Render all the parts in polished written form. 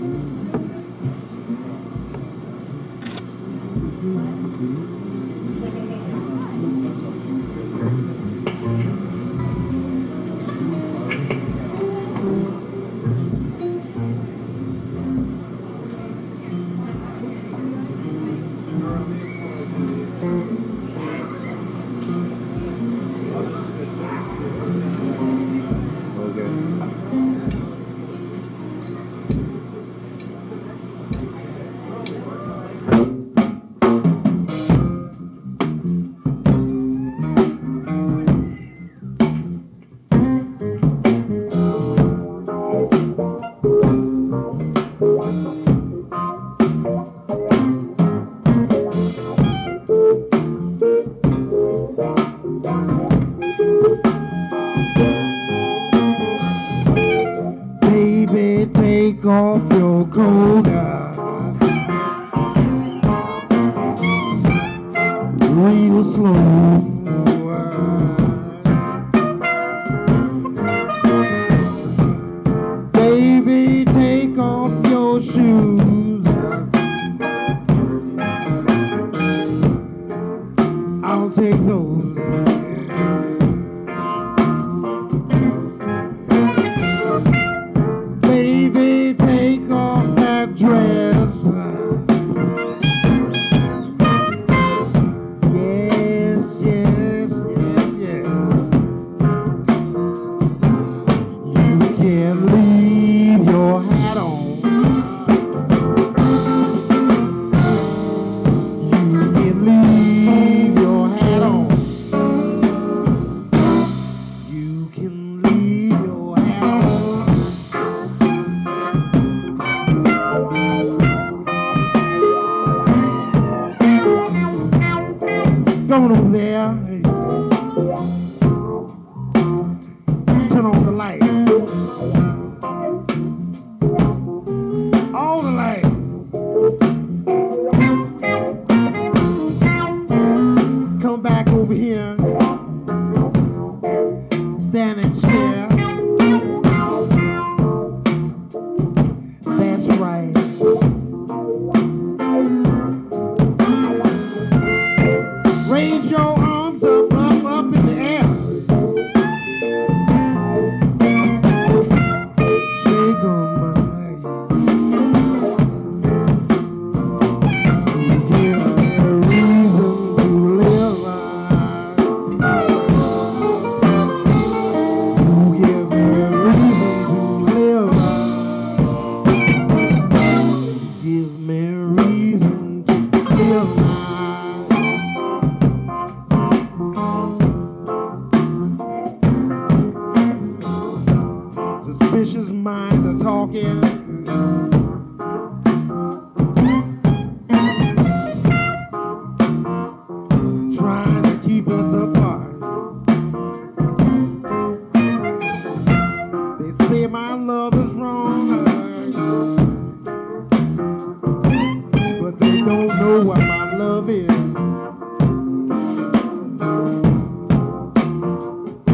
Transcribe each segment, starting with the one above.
Take off your coat. Real slow. Baby, take off your shoes. I'll take those. Baby, take off that dress. Yes, yes, yes, yes. You can leave your hat on. You can leave your hat on. You can leave your hat on. Going over there, turn on the light, all the lights. Come back over here, stand and chair. That's right. Raise your arms up, up in the air. Shake 'em, give me a reason to live. You give me a reason to live. Give me a reason to live. Suspicious minds are talking. Trying to keep us apart. They say my love is wrong, but they don't know what my love is.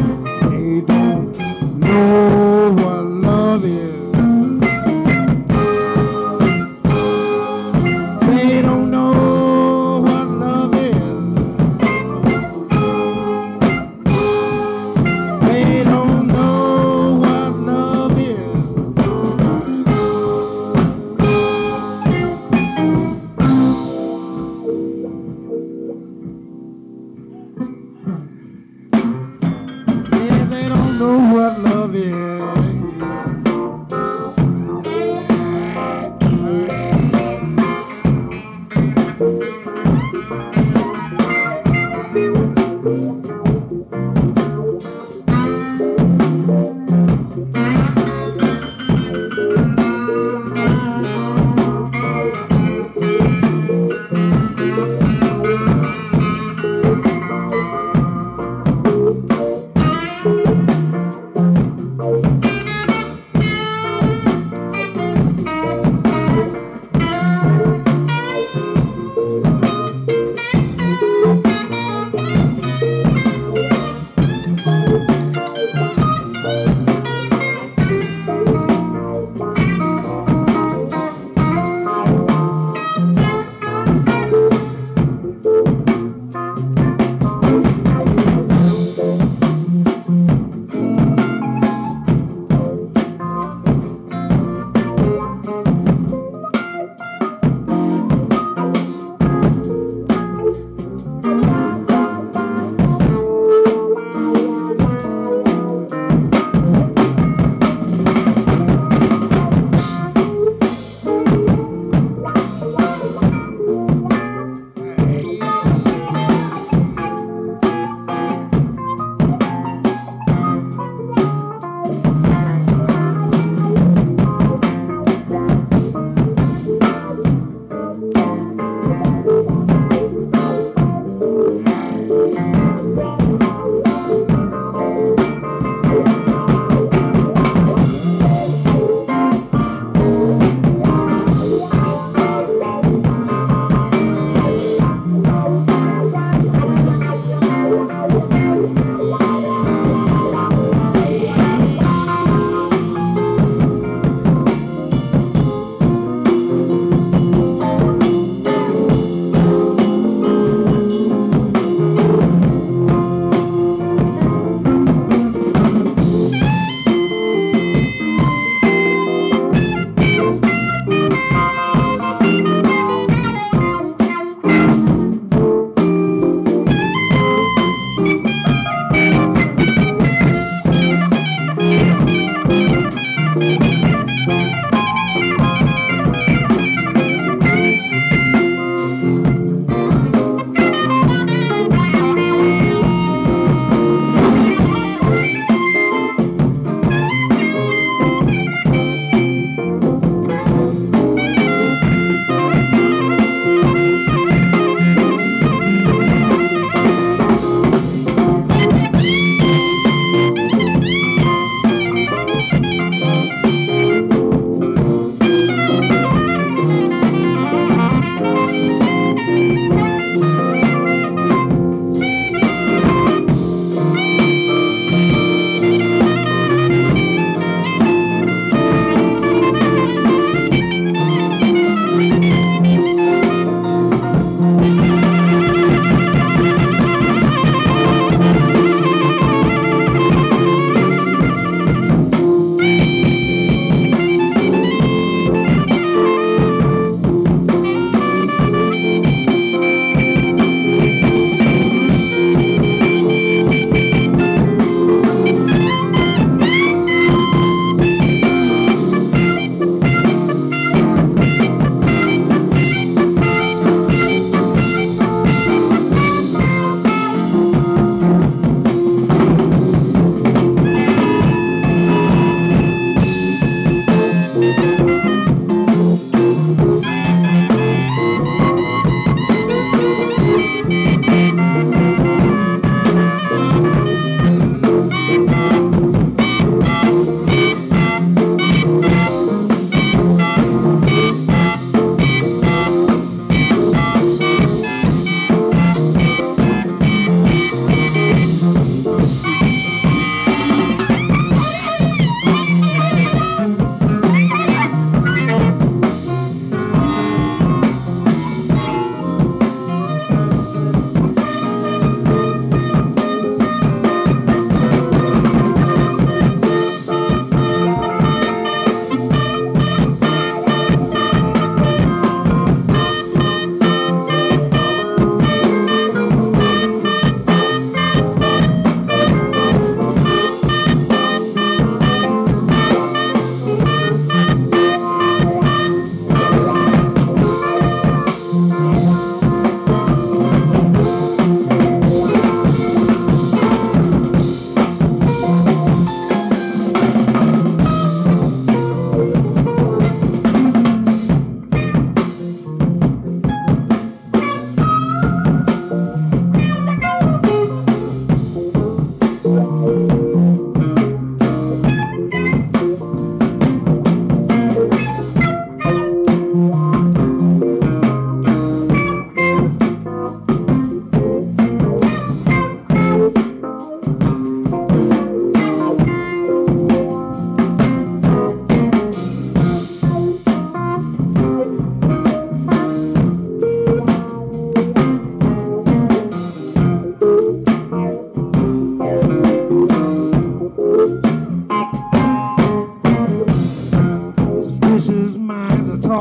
They don't know what love is.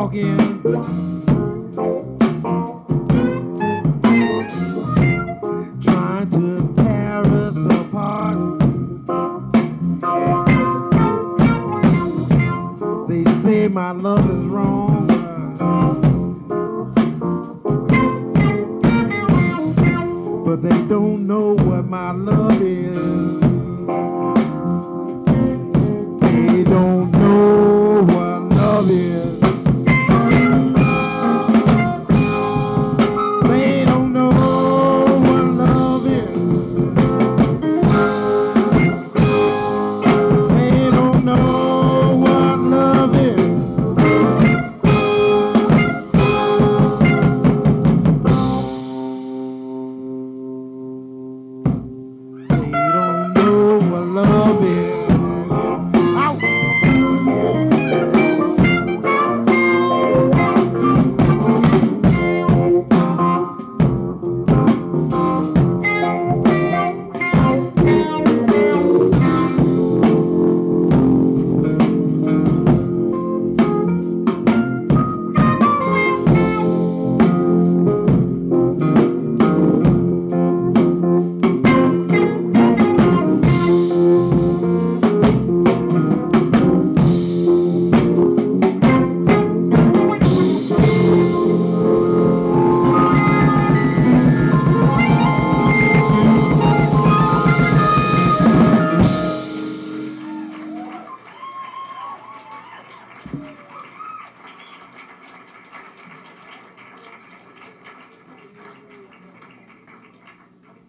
talking. Trying to tear us apart. They say my love is wrong, but they don't know what my love is. They don't know